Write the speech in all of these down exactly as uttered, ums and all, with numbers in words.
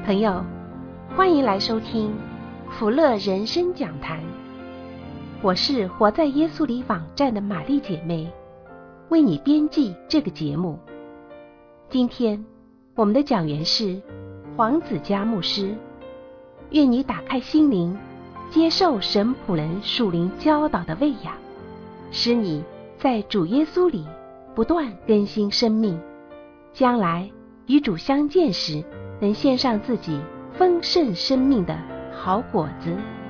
朋友，欢迎来收听福乐人生讲坛。我是活在耶稣里网站的玛丽姐妹，为你编辑这个节目。今天我们的讲员是黄子佳牧师，愿你打开心灵，接受神仆人属灵教导的喂养，使你在主耶稣里不断更新生命，将来与主相见时，能献上自己丰盛生命的好果子。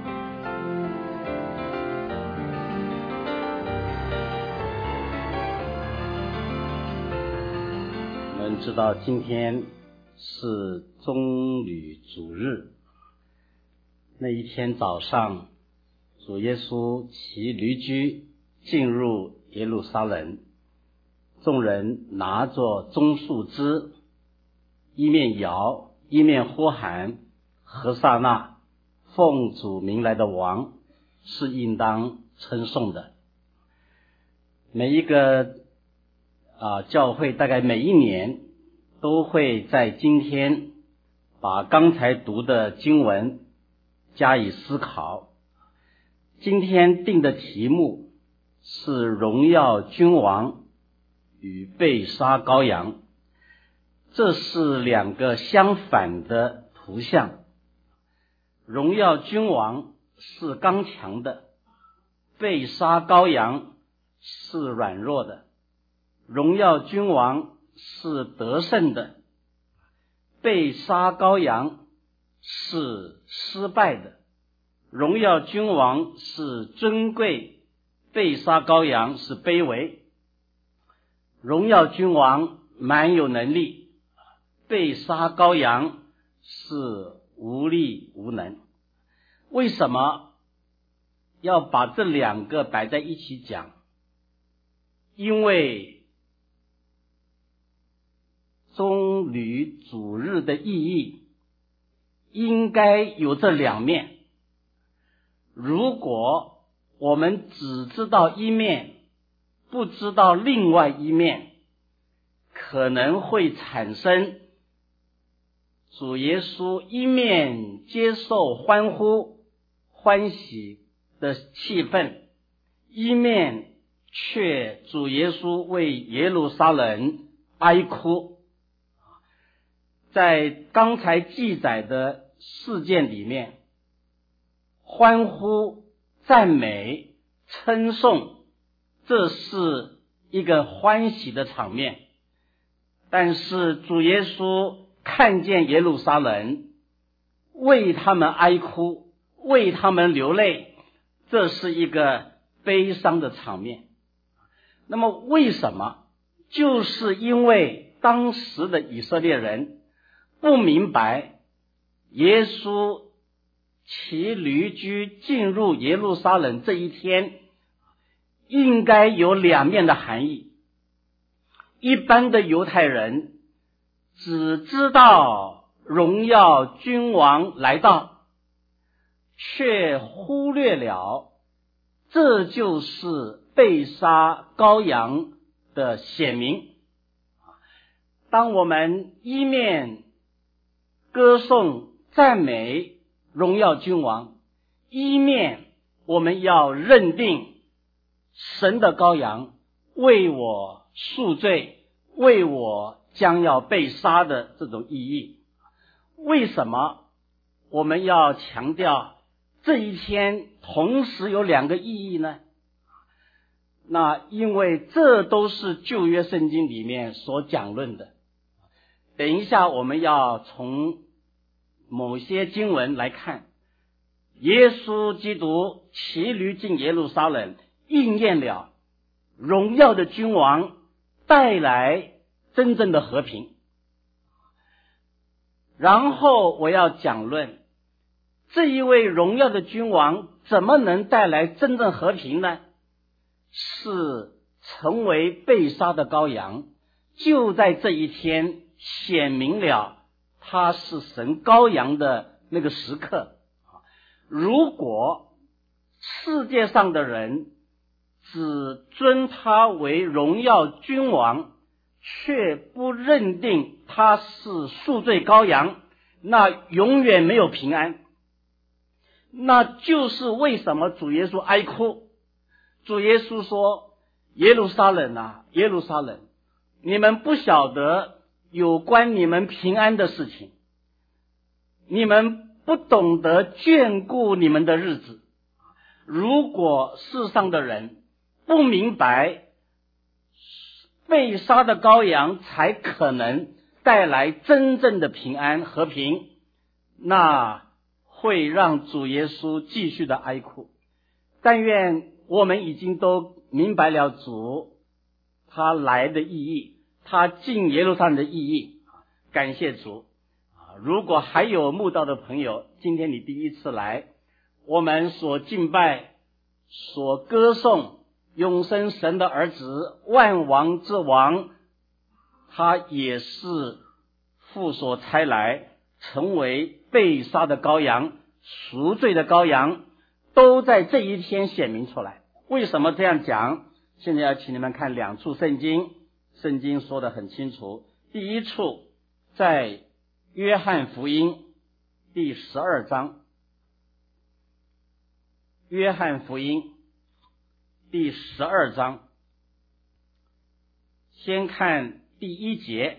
我们知道今天是棕榈主日，那一天早上，主耶稣骑驴驹进入耶路撒冷，众人拿着棕树枝，一面摇一面呼喊，何撒那，奉主名来的王是应当称颂的。每一个啊教会大概每一年都会在今天把刚才读的经文加以思考。今天定的题目是荣耀君王与被杀羔羊，这是两个相反的图像。荣耀君王是刚强的，被杀羔羊是软弱的。荣耀君王是得胜的，被杀羔羊是失败的。荣耀君王是尊贵，被杀羔羊是卑微。荣耀君王蛮有能力，被杀羔羊是无力无能。为什么要把这两个摆在一起讲？因为棕榈主日的意义应该有这两面。如果我们只知道一面，不知道另外一面，可能会产生主耶稣一面接受欢呼欢喜的气氛，一面却主耶稣为耶路撒冷哀哭。在刚才记载的事件里面，欢呼赞美称颂，这是一个欢喜的场面。但是主耶稣看见耶路撒冷，为他们哀哭，为他们流泪，这是一个悲伤的场面。那么为什么？就是因为当时的以色列人不明白耶稣骑驴驹进入耶路撒冷这一天应该有两面的含义。一般的犹太人只知道荣耀君王来到，却忽略了这就是被杀羔羊的显明。当我们一面歌颂赞美荣耀君王，一面我们要认定神的羔羊为我赎罪，为我将要被杀的这种意义。为什么我们要强调这一天同时有两个意义呢？那因为这都是旧约圣经里面所讲论的。等一下我们要从某些经文来看，耶稣基督骑驴进耶路撒冷，应验了荣耀的君王带来真正的和平。然后我要讲论这一位荣耀的君王怎么能带来真正和平呢？是成为被杀的羔羊，就在这一天显明了他是神羔羊的那个时刻。如果世界上的人只尊他为荣耀君王，却不认定他是赎罪羔羊， 那永远没有平安。那就是为什么主耶稣哀哭。主耶稣说，耶路撒冷啊，耶路撒冷，你们不晓得有关你们平安的事情，你们不懂得眷顾你们的日子。如果世上的人不明白被杀的羔羊才可能带来真正的平安和平，那会让主耶稣继续的哀哭。但愿我们已经都明白了主他来的意义，他进耶路撒冷的意义。感谢主。如果还有慕道的朋友，今天你第一次来，我们所敬拜所歌颂永生神的儿子，万王之王，他也是父所差来，成为被杀的羔羊，赎罪的羔羊，都在这一天显明出来。为什么这样讲？现在要请你们看两处圣经，圣经说得很清楚。第一处在约翰福音第十二章，约翰福音第十二章，先看第一节，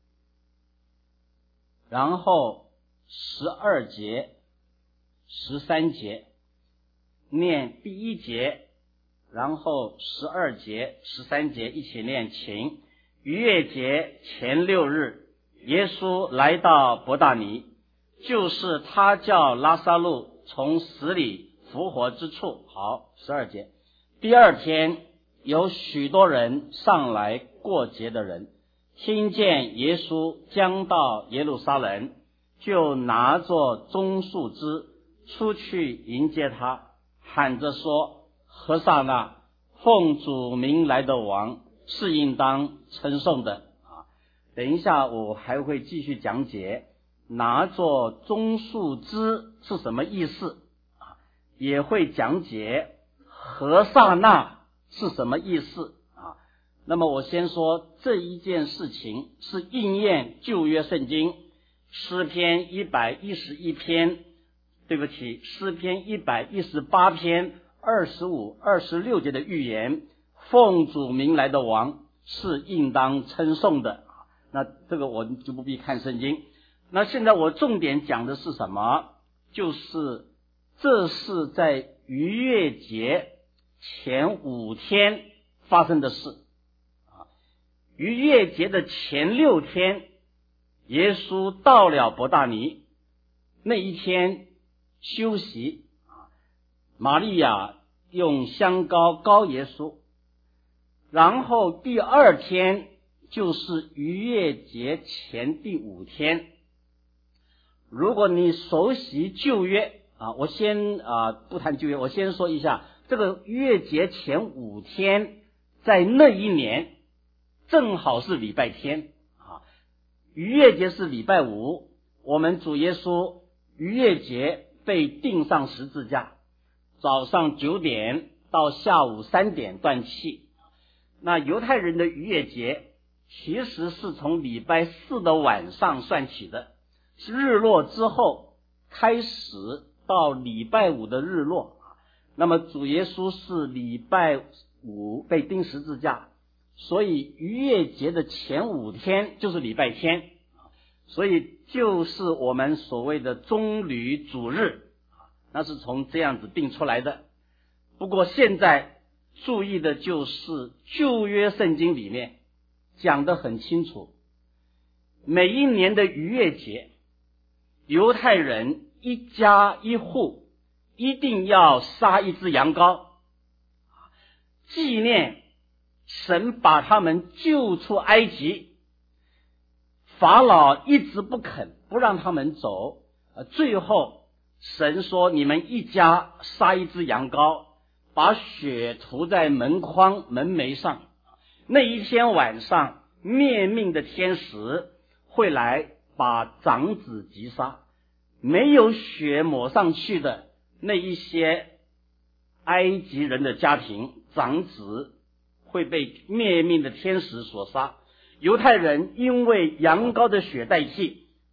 然后十二节、十三节，念第一节，然后十二节、十三节一起念，请。逾越节前六日，耶稣来到伯大尼，就是他叫拉撒路从死里复活之处。好，十二节。第二天，有许多人上来过节的人，听见耶稣将到耶路撒冷，就拿着棕树枝出去迎接他，喊着说：何撒那，奉主名来的王，是应当称颂的。啊，等一下我还会继续讲解拿着棕树枝是什么意思，啊，也会讲解何撒那是什么意思啊。那么我先说这一件事情是应验旧约圣经诗篇一百一十一篇，对不起，诗篇一百一十八篇二十五、二十六节的预言，奉主名来的王是应当称颂的。那这个我就不必看圣经。那现在我重点讲的是什么？就是这是在逾越节前五天发生的事。逾越节的前六天，耶稣到了伯大尼，那一天休息，玛利亚用香膏膏耶稣，然后第二天就是逾越节前第五天。如果你熟悉旧约啊，我先啊不谈旧约，我先说一下这个逾越节前五天，在那一年正好是礼拜天啊。逾越节是礼拜五，我们主耶稣逾越节被钉上十字架，早上九点到下午三点断气。那犹太人的逾越节其实是从礼拜四的晚上算起的，是日落之后开始到礼拜五的日落。那么主耶稣是礼拜五被钉十字架，所以逾越节的前五天就是礼拜天，所以就是我们所谓的棕榈主日，那是从这样子定出来的。不过现在注意的就是旧约圣经里面讲得很清楚，每一年的逾越节，犹太人一家一户一定要杀一只羊羔，纪念神把他们救出埃及。法老一直不肯不让他们走，最后神说你们一家杀一只羊羔，把血涂在门框门楣上，那一天晚上灭命的天使会来把长子击杀，没有血抹上去的那一些埃及人的家庭，长子会被灭命的天使所杀。犹太人因为羊羔的血代替，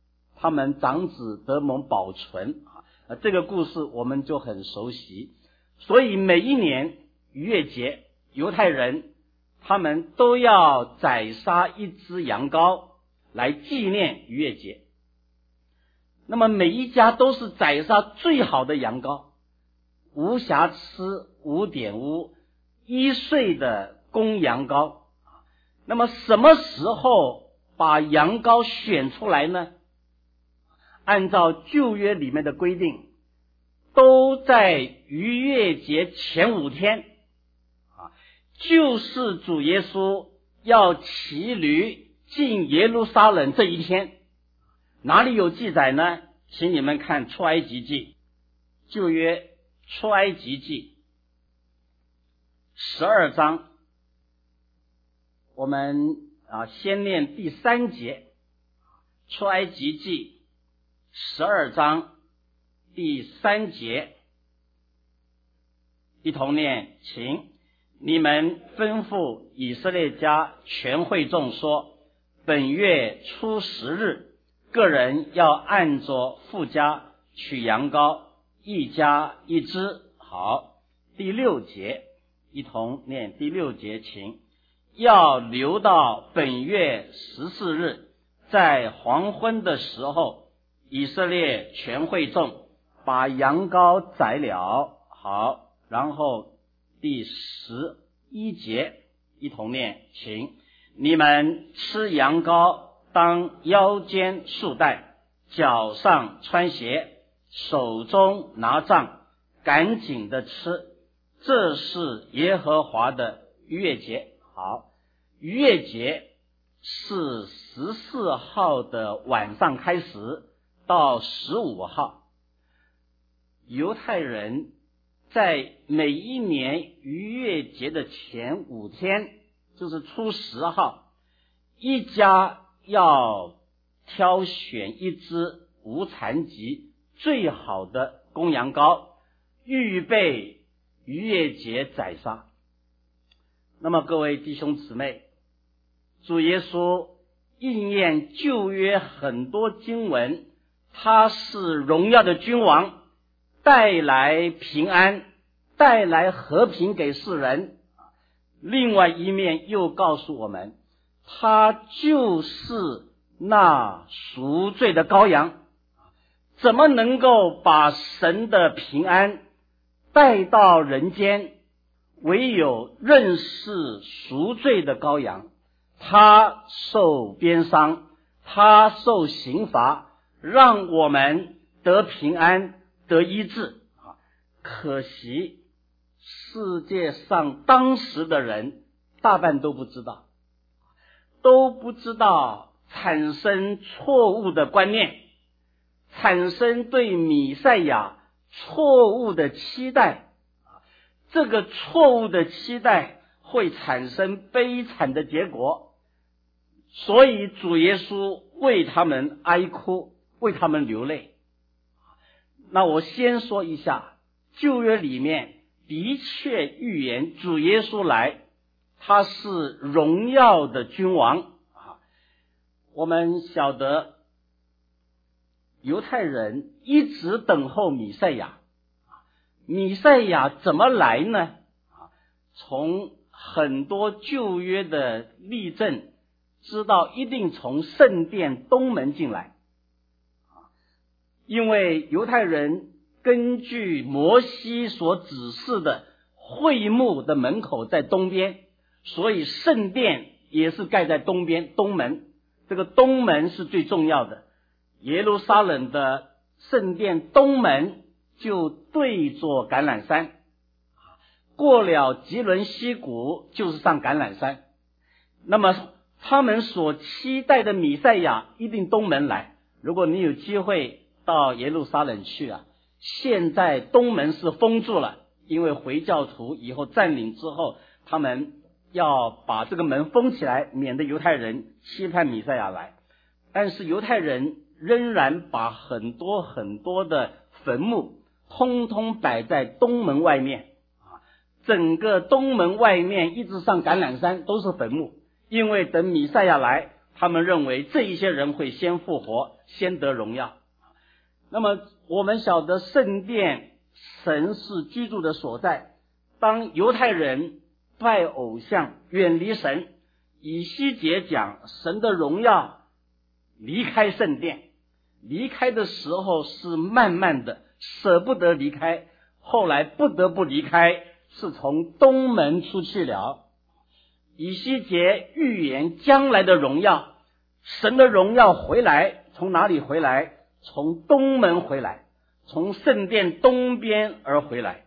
他们长子得蒙保存啊，这个故事我们就很熟悉。所以每一年逾越节，犹太人他们都要宰杀一只羊羔来纪念逾越节。那么每一家都是宰杀最好的羊羔，无瑕疵无玷污，一岁的公羊羔。那么什么时候把羊羔选出来呢？按照旧约里面的规定，都在逾越节前五天啊，就是主耶稣要骑驴进耶路撒冷这一天。哪里有记载呢？请你们看出埃及记，旧约出埃及记十二章，我们啊先念第三节，出埃及记十二章第三节，一同念，请你们吩咐以色列家全会众说，本月初十日，个人要按着父家取羊羔，一家一只。好，第六节，一同念第六节，请要留到本月十四日，在黄昏的时候，以色列全会众把羊羔宰了。好，然后第十一节，一同念，请你们吃羊羔，当腰间束带，脚上穿鞋，手中拿杖，赶紧的吃，这是耶和华的逾越节。好，逾越节是十四号的晚上开始到十五号。犹太人在每一年逾越节的前五天，就是初十号，一家要挑选一只无残疾最好的公羊羔，预备逾越节宰杀。那么各位弟兄姊妹，主耶稣应验旧约很多经文，他是荣耀的君王，带来平安，带来和平给世人。另外一面又告诉我们，他就是那赎罪的羔羊，怎么能够把神的平安带到人间？唯有认识赎罪的羔羊，他受鞭伤，他受刑罚，让我们得平安，得医治。可惜世界上当时的人大半都不知道，都不知道产生错误的观念，产生对弥赛亚错误的期待。这个错误的期待会产生悲惨的结果，所以主耶稣为他们哀哭，为他们流泪。那我先说一下，旧约里面的确预言主耶稣来，他是荣耀的君王。我们晓得犹太人一直等候弥赛亚，弥赛亚怎么来呢？从很多旧约的例证知道一定从圣殿东门进来，因为犹太人根据摩西所指示的会幕的门口在东边，所以圣殿也是盖在东边，东门。这个东门是最重要的，耶路撒冷的圣殿东门就对着橄榄山，过了吉伦溪谷就是上橄榄山。那么他们所期待的弥赛亚一定东门来。如果你有机会到耶路撒冷去啊，现在东门是封住了，因为回教徒以后占领之后，他们要把这个门封起来，免得犹太人期盼弥赛亚来。但是犹太人仍然把很多很多的坟墓通通摆在东门外面，整个东门外面一直上橄榄山都是坟墓，因为等弥赛亚来， 他们认为这一些人会先复活，先得荣耀。那么我们晓得圣殿神是居住的所在，当犹太人拜偶像远离神，以西结讲神的荣耀离开圣殿，离开的时候是慢慢的，舍不得离开，后来不得不离开，是从东门出去了。以西结预言将来的荣耀，神的荣耀回来，从哪里回来？从东门回来，从圣殿东边而回来。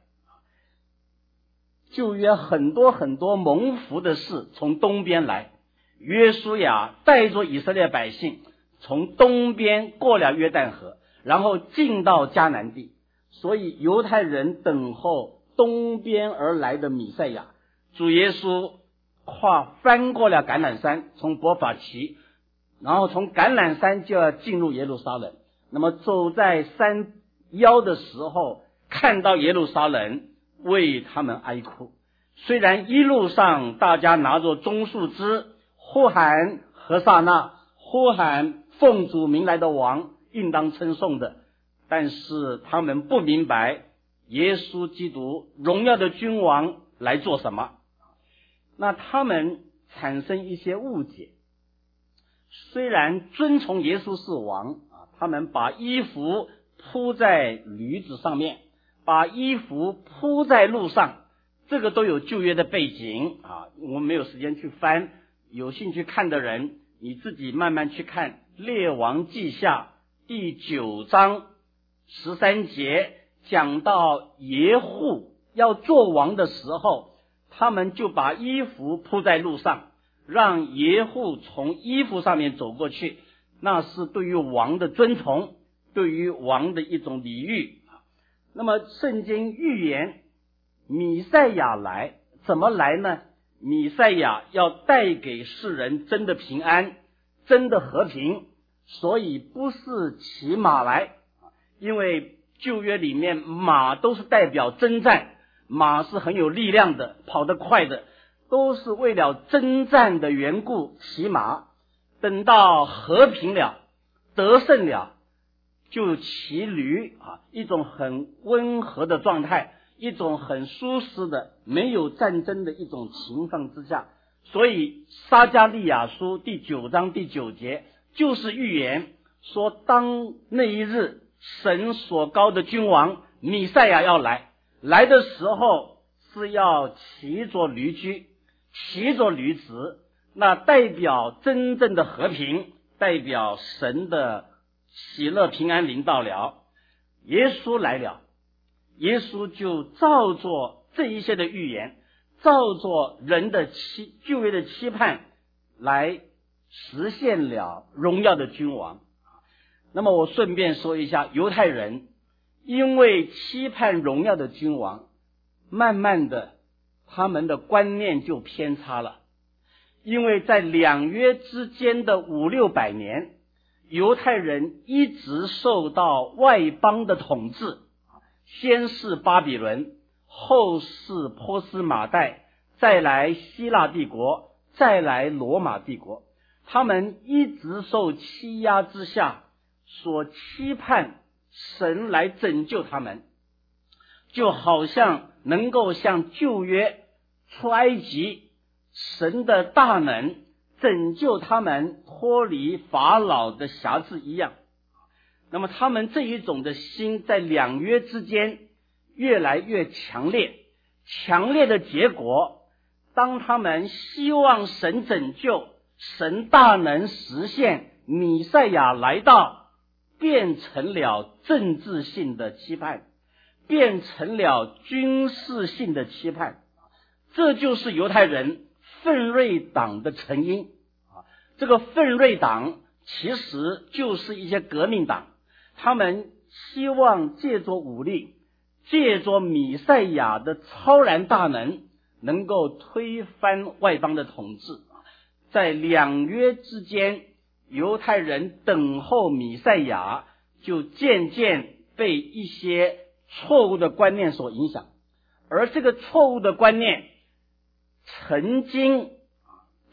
旧约很多很多蒙福的事从东边来，约书亚带着以色列百姓从东边过了约旦河，然后进到迦南地，所以犹太人等候东边而来的弥赛亚。主耶稣跨翻过了橄榄山，从伯法其，然后从橄榄山就要进入耶路撒冷。那么走在山腰的时候，看到耶路撒冷，为他们哀哭。虽然一路上大家拿着棕树枝，呼喊何撒那，呼喊奉主名来的王，应当称颂的，但是他们不明白耶稣基督荣耀的君王来做什么。那他们产生一些误解，虽然遵从耶稣是王啊，他们把衣服铺在驴子上面，把衣服铺在路上，这个都有旧约的背景啊，我们没有时间去翻，有兴趣看的人你自己慢慢去看列王记下第九章十三节，讲到耶户要做王的时候，他们就把衣服铺在路上，让耶户从衣服上面走过去，那是对于王的尊崇，对于王的一种礼遇。那么圣经预言弥赛亚来，怎么来呢？弥赛亚要带给世人真的平安，真的和平，所以不是骑马来，因为旧约里面马都是代表征战，马是很有力量的，跑得快的，都是为了征战的缘故骑马。等到和平了，得胜了，就骑驴啊，一种很温和的状态，一种很舒适的没有战争的一种情况之下。所以撒迦利亚书第九章第九节就是预言说，当那一日神所膏的君王弥赛亚要来，来的时候是要骑着驴驹，骑着驴子，那代表真正的和平，代表神的喜乐平安临到了。耶稣来了，耶稣就照着这一些的预言，照着人的期旧约的期盼来实现了荣耀的君王。那么我顺便说一下，犹太人因为期盼荣耀的君王，慢慢的他们的观念就偏差了。因为在两约之间的五六百年，犹太人一直受到外邦的统治，先是巴比伦，后是波斯马代，再来希腊帝国，再来罗马帝国，他们一直受欺压之下，所期盼神来拯救他们，就好像能够像旧约出埃及，神的大能拯救他们脱离法老的辖制一样。那么他们这一种的心在两约之间越来越强烈，强烈的结果，当他们希望神拯救，神大能实现，弥赛亚来到，变成了政治性的期盼，变成了军事性的期盼。这就是犹太人奋锐党的成因。这个奋锐党其实就是一些革命党，他们希望借着武力，借着弥赛亚的超然大能，能够推翻外邦的统治。在两约之间，犹太人等候弥赛亚，就渐渐被一些错误的观念所影响。而这个错误的观念曾经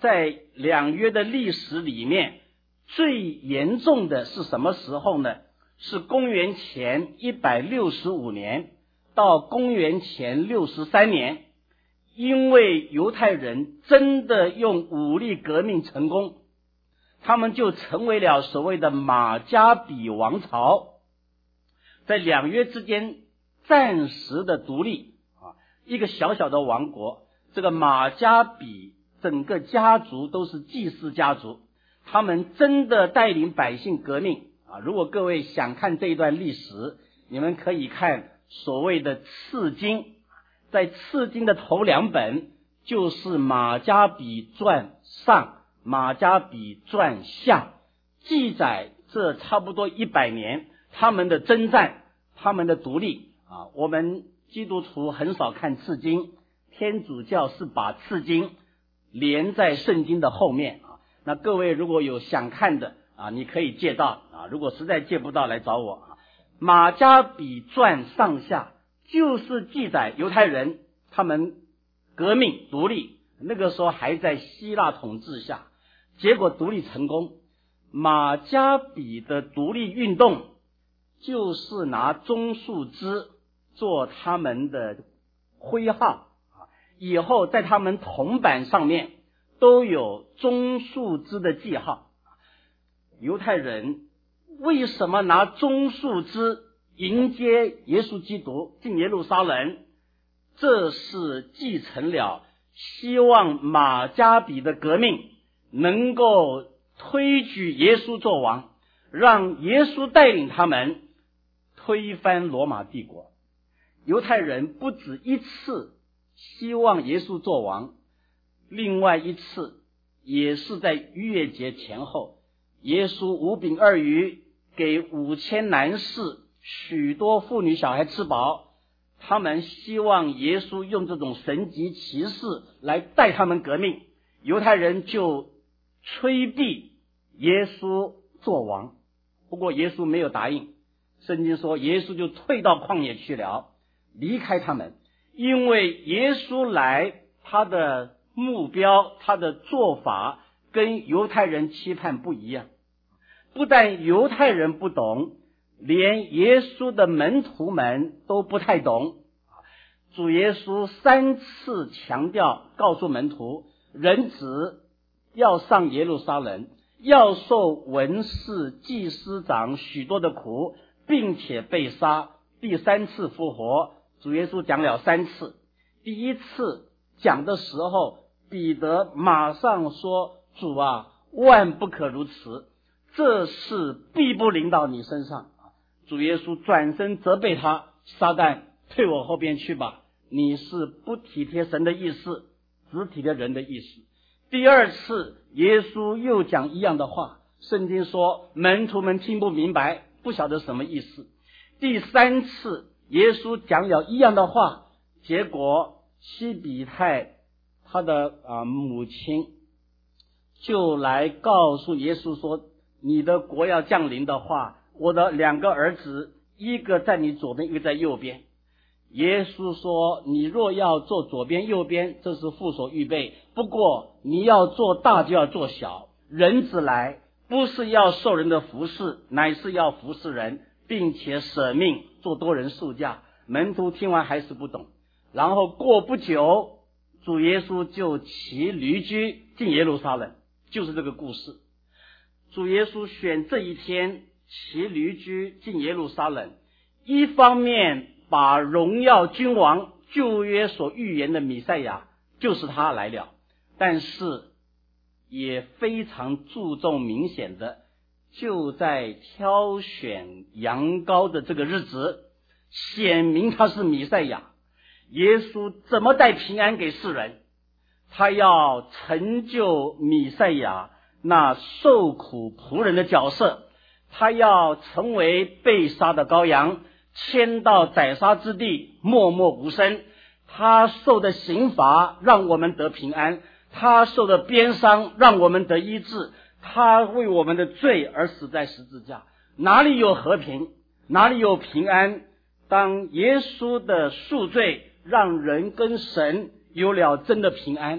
在两约的历史里面最严重的是什么时候呢？是公元前一百六十五年到公元前六十三年，因为犹太人真的用武力革命成功，他们就成为了所谓的马加比王朝，在两约之间暂时的独立啊，一个小小的王国。这个马加比整个家族都是祭司家族，他们真的带领百姓革命啊！如果各位想看这一段历史，你们可以看所谓的次经，在次经的头两本就是马加比传上、马加比传下，记载这差不多一百年他们的征战、他们的独立啊。我们基督徒很少看次经，天主教是把次经连在圣经的后面啊。那各位如果有想看的啊，你可以借到啊，如果实在借不到来找我啊。马加比传上下就是记载犹太人他们革命独立，那个时候还在希腊统治下，结果独立成功。马加比的独立运动就是拿棕树枝做他们的徽号，以后在他们铜板上面都有棕树枝的记号。犹太人为什么拿棕树枝迎接耶稣基督进耶路撒冷？这是继承了希望马加比的革命能够推举耶稣做王，让耶稣带领他们推翻罗马帝国。犹太人不止一次希望耶稣做王，另外一次也是在逾越节前后，耶稣五饼二鱼给五千男士许多妇女小孩吃饱，他们希望耶稣用这种神迹奇事来带他们革命，犹太人就催逼耶稣做王。不过耶稣没有答应，圣经说耶稣就退到旷野去了，离开他们。因为耶稣来，他的目标、他的做法跟犹太人期盼不一样。不但犹太人不懂，连耶稣的门徒们都不太懂。主耶稣三次强调告诉门徒，人子要上耶路撒冷，要受文士祭司长许多的苦，并且被杀，第三次复活。主耶稣讲了三次。第一次讲的时候，彼得马上说，主啊，万不可如此，这事必不临到你身上。主耶稣转身责备他，撒旦，退我后边去吧，你是不体贴神的意思，只体贴人的意思。第二次耶稣又讲一样的话，圣经说门徒们听不明白，不晓得什么意思。第三次耶稣讲了一样的话，结果西比泰他的啊母亲就来告诉耶稣说，你的国要降临的话，我的两个儿子，一个在你左边，一个在右边。耶稣说，你若要坐左边右边，这是父所预备，不过你要做大就要做小。人子来不是要受人的服侍，乃是要服侍人，并且舍命做多人束架。门徒听完还是不懂，然后过不久主耶稣就骑驴驹进耶路撒冷，就是这个故事。主耶稣选这一天骑驴驹进耶路撒冷，一方面把荣耀君王旧约所预言的弥赛亚就是他来了，但是也非常注重明显的，就在挑选羊羔的这个日子显明他是弥赛亚。耶稣怎么带平安给世人？他要成就弥赛亚那受苦仆人的角色，他要成为被杀的羔羊，迁到宰杀之地，默默无声。他受的刑罚让我们得平安，他受的鞭伤让我们得医治，他为我们的罪而死在十字架。哪里有和平？哪里有平安？当耶稣的赎罪让人跟神有了真的平安，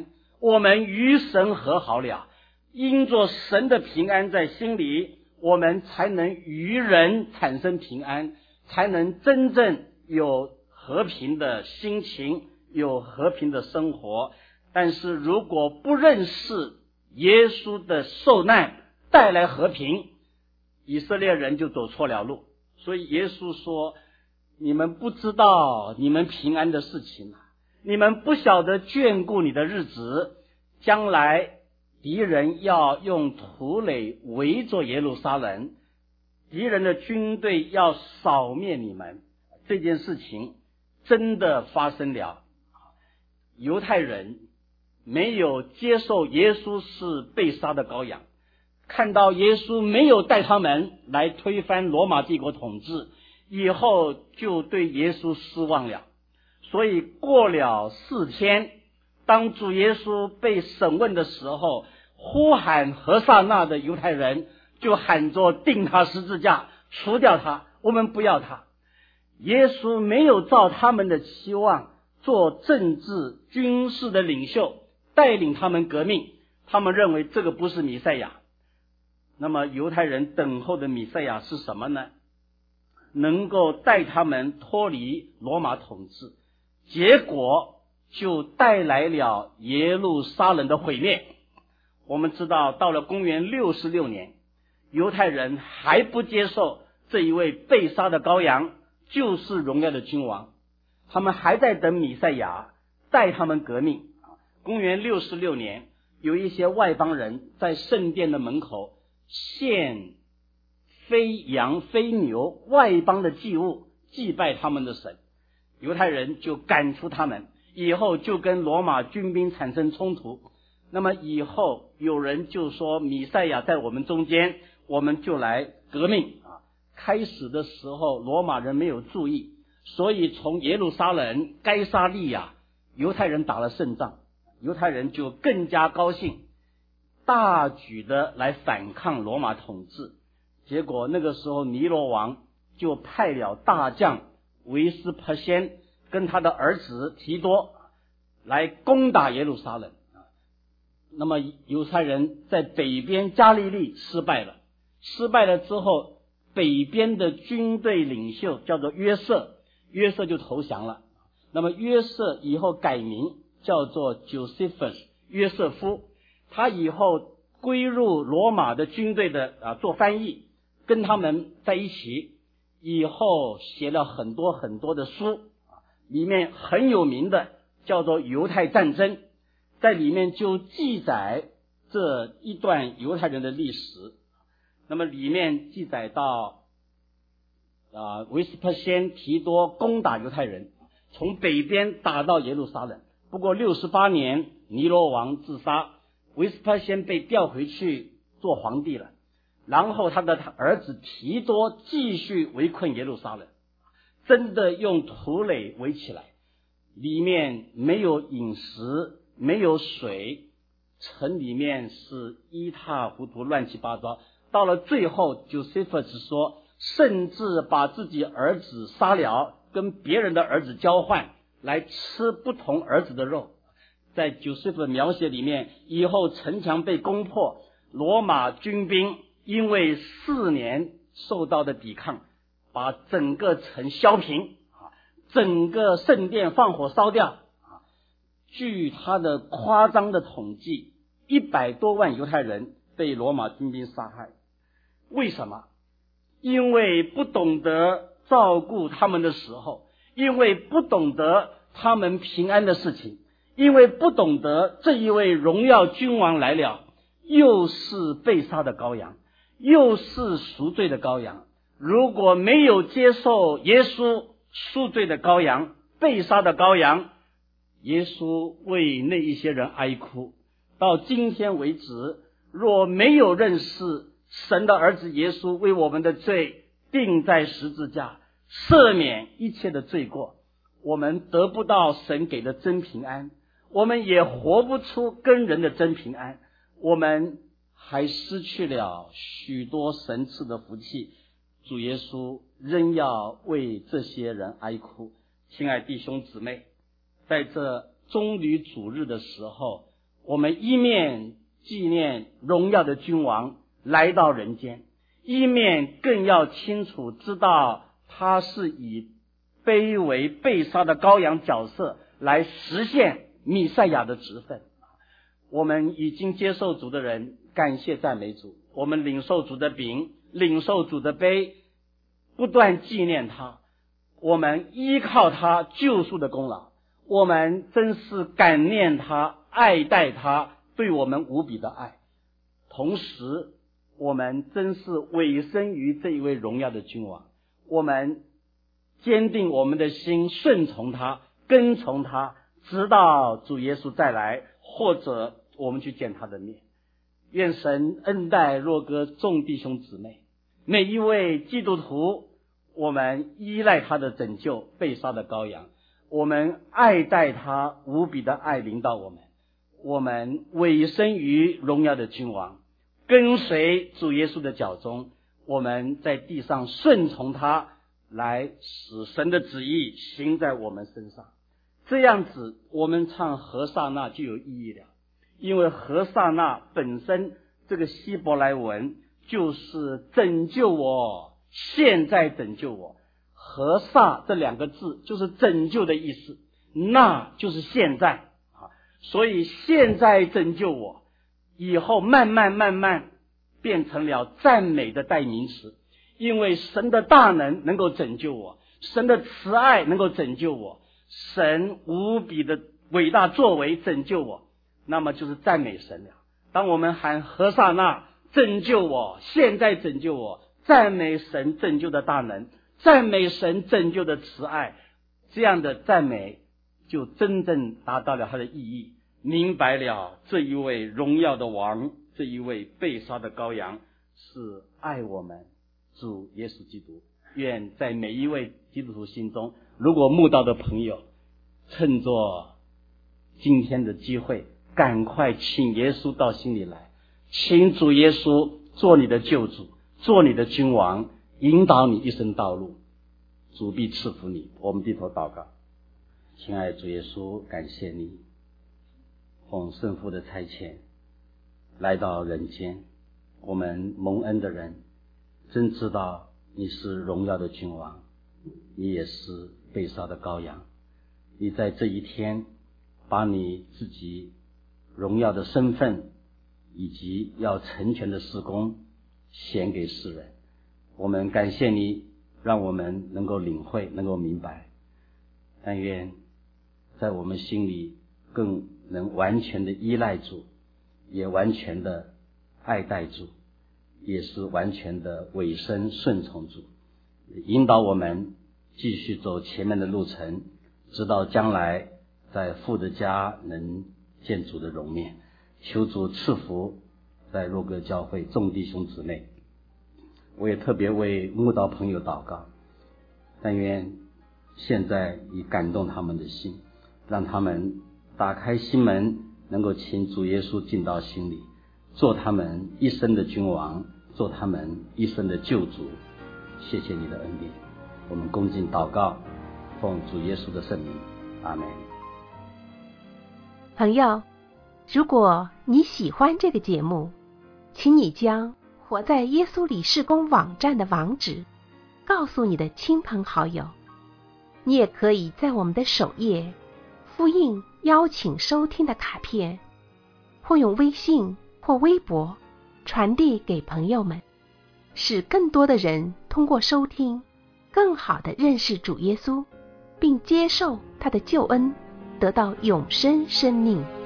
我们与神和好了，因着神的平安在心里，我们才能与人产生平安，才能真正有和平的心情，有和平的生活。但是如果不认识耶稣的受难带来和平，以色列人就走错了路。所以耶稣说，你们不知道你们平安的事情啊，你们不晓得眷顾你的日子，将来敌人要用土垒围着耶路撒冷，敌人的军队要扫灭你们。这件事情真的发生了。犹太人没有接受耶稣是被杀的羔羊，看到耶稣没有带他们来推翻罗马帝国统治，以后就对耶稣失望了。所以过了四天，当主耶稣被审问的时候，呼喊何撒那的犹太人就喊着钉他十字架，除掉他，我们不要他。耶稣没有照他们的期望做政治军事的领袖，带领他们革命，他们认为这个不是弥赛亚。那么犹太人等候的弥赛亚是什么呢？能够带他们脱离罗马统治，结果就带来了耶路撒冷的毁灭。我们知道到了公元六十六年，犹太人还不接受这一位被杀的羔羊就是荣耀的君王，他们还在等弥赛亚带他们革命。公元六十六年，有一些外邦人在圣殿的门口献非羊非牛外邦的祭物，祭拜他们的神，犹太人就赶出他们，以后就跟罗马军兵产生冲突。那么以后有人就说弥赛亚在我们中间，我们就来革命啊。开始的时候罗马人没有注意，所以从耶路撒冷该撒利亚犹太人打了胜仗，犹太人就更加高兴，大举的来反抗罗马统治。结果那个时候尼罗王就派了大将维斯帕先跟他的儿子提多来攻打耶路撒冷。那么犹太人在北边加利利失败了，失败了之后，北边的军队领袖叫做约瑟，约瑟就投降了。那么约瑟以后改名叫做 Josephus 约瑟夫，他以后归入罗马的军队的啊做翻译，跟他们在一起，以后写了很多很多的书，里面很有名的叫做犹太战争，在里面就记载这一段犹太人的历史。那么里面记载到啊，维斯帕先提多攻打犹太人，从北边打到耶路撒冷。不过六十八年尼罗王自杀，维斯帕先被调回去做皇帝了，然后他的儿子提多继续围困耶路撒冷，真的用土垒围起来，里面没有饮食，没有水，城里面是一塌糊涂，乱七八糟。到了最后 Josephus 说，甚至把自己儿子杀了，跟别人的儿子交换，来吃不同儿子的肉。在 Josephus 描写里面，以后城墙被攻破，罗马军兵因为四年受到的抵抗，把整个城削平，整个圣殿放火烧掉。据他的夸张的统计，一百多万犹太人被罗马军兵杀害。为什么？因为不懂得照顾他们的时候，因为不懂得他们平安的事情，因为不懂得这一位荣耀君王来了，又是被杀的羔羊，又是赎罪的羔羊。如果没有接受耶稣赎罪的羔羊，被杀的羔羊，耶稣为那一些人哀哭。到今天为止，若没有认识神的儿子耶稣为我们的罪钉在十字架，赦免一切的罪过，我们得不到神给的真平安，我们也活不出跟人的真平安，我们还失去了许多神赐的福气。主耶稣仍要为这些人哀哭。亲爱弟兄姊妹，在这棕榈主日的时候， 我们一面纪念荣耀的君王来到人间，一面更要清楚知道他是以卑微被杀的羔羊角色来实现弥赛亚的职分。我们已经接受主的人，感谢赞美主，我们领受主的饼，领受主的杯，不断纪念他，我们依靠他救赎的功劳，我们真是感念他，爱戴他对我们无比的爱。同时我们真是委身于这一位荣耀的君王，我们坚定我们的心，顺从他，跟从他，直到主耶稣再来，或者我们去见他的面。愿神恩待若歌众弟兄姊妹，每一位基督徒，我们依赖他的拯救，被杀的羔羊，我们爱戴他，无比的爱领导我们，我们委身于荣耀的君王，跟随主耶稣的脚踪，我们在地上顺从他，来使神的旨意行在我们身上。这样子我们唱何萨那就有意义了，因为何萨那本身这个希伯来文就是拯救我，现在拯救我。何萨这两个字就是拯救的意思，那就是现在啊，所以现在拯救我，以后慢慢慢慢变成了赞美的代名词，因为神的大能能够拯救我，神的慈爱能够拯救我，神无比的伟大作为拯救我，那么就是赞美神了。当我们喊何萨那拯救我，现在拯救我，赞美神拯救的大能，赞美神拯救的慈爱，这样的赞美就真正达到了它的意义，明白了这一位荣耀的王，这一位被杀的羔羊是爱我们主耶稣基督。愿在每一位基督徒心中，如果慕道的朋友，趁着今天的机会，赶快请耶稣到心里来，请主耶稣做你的救主，做你的君王，引导你一生道路，主必赐福你。我们低头祷告。亲爱的主耶稣，感谢你奉圣父的差遣来到人间，我们蒙恩的人真知道你是荣耀的君王，你也是被杀的羔羊，你在这一天把你自己荣耀的身份以及要成全的事工显给世人。我们感谢你，让我们能够领会，能够明白。但愿在我们心里更能完全的依赖主，也完全的爱戴主，也是完全的委身顺从主，引导我们继续走前面的路程，直到将来在父的家能见主的容面。求主赐福在若歌教会众弟兄姊妹。我也特别为慕道朋友祷告，但愿现在已感动他们的心，让他们打开心门，能够请主耶稣进到心里，做他们一生的君王，做他们一生的救主。谢谢你的恩典，我们恭敬祷告，奉主耶稣的圣名，阿们。 朋友，如果你喜欢这个节目，请你将活在耶稣里事工网站的网址告诉你的亲朋好友。你也可以在我们的首页复印邀请收听的卡片，或用微信或微博传递给朋友们，使更多的人通过收听更好地认识主耶稣，并接受他的救恩，得到永生生命。